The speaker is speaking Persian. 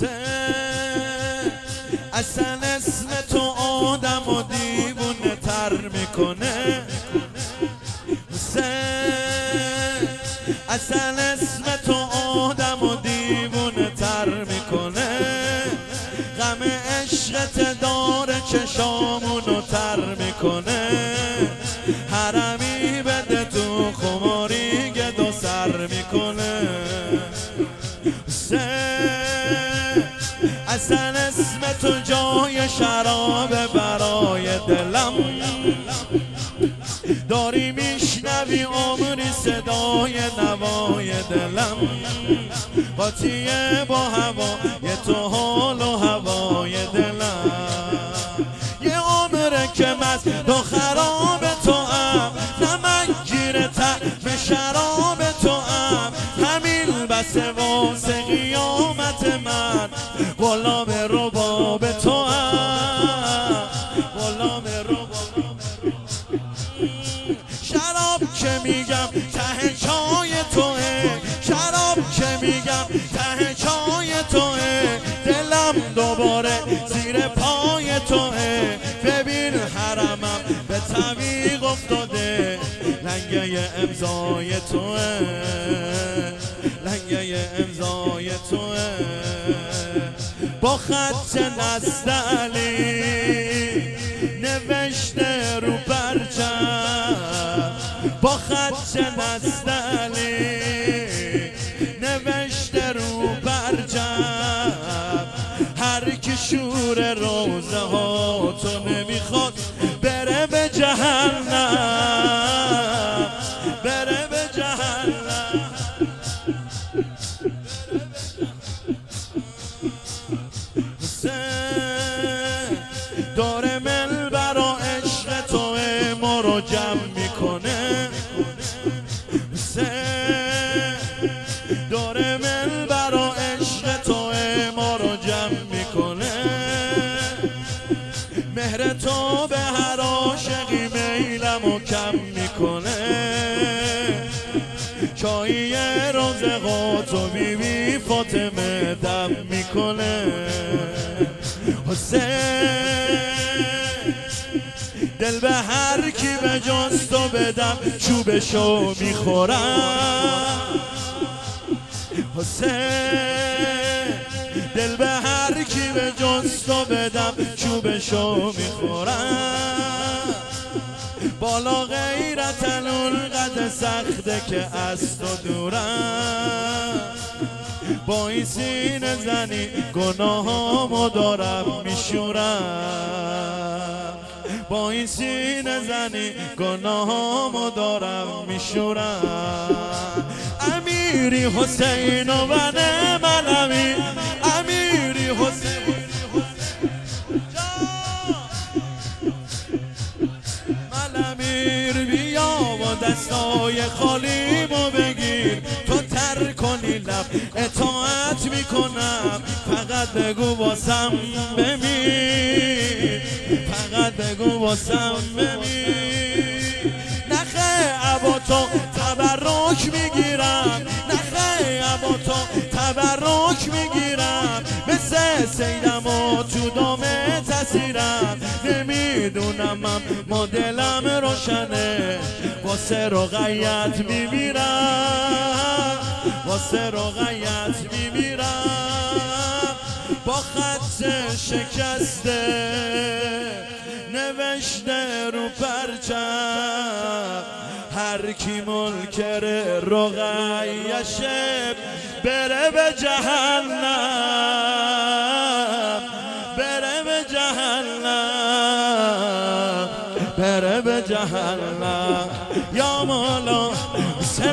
اصلا اسم تو آدم و دیوونه تر میکنه. اصلا اسم تو آدم و دیوونه تر میکنه. غم عشقت داره چشامونو تر میکنه. حرمی بده تو خماری گدو سر میکنه. اصلا اسم تو جای شرابه برای دلم. داری میشنوی عمری صدای نوای دلم. قاطیه با هوای تو حال و هوای دلم. یه عمره که مست و خراب تو ام، نمک گیره طعم شراب تو ام. همین بسه واسه قیامت من، غلام رباب تو ام. غلام رباب. شراب که میگم ته چای توه، شراب که میگم ته چای توه. دلم دوباره زیر پای توه. ببین حرمم به طویق افتاده، لنگه امضای توه. لنگه امضای توه. با خط نستعلی نوشته رو پرچم. با خط نستعلی نوشته رو پرچم. هر کی شور روزه ها تو نمیخواد بره به جهنم. بره به جهنم. داره مل برا عشق تو ما رو جمع میکنه. داره مل برا عشق تو ما رو جمع میکنه. مهر تو به هر عاشقی میلمو کم میکنه. چایی رزق تو بی بی فاطمه دم میکنه. دل به هر کی به جز تو بدم چوبشو میخورم. دل به هر کی به جز تو بدم چوبشو میخورم. بالا غیرت اونقدر سخته که از تو دورم. با این سینه زنی گناهامو دارم میشورم. با این سینه زنی گناهامو دارم میشورم. امیری حسین و من امیر. امیری حسین من امیر. بیا و دستای خالیمو بگیر. تو تر کنی لب اطاعت میکنم. فقط بگو واسم بمیر. فقط بگو واسم بمیر. نخه عبا تو تبرک میگیرم. نخه عبا تو تبرک میگیرم. مثل سیدم و تو دامه تسیرم. نمیدونم ما دلم روشنه. واسه رقیت میمیرم. واسه رقیت میمیرم. با خط شکسته نوشته رو پرچم. هر کی منکر رقیشه بره به جهنم. بره به جهنم. بره به جهنم. یا مولا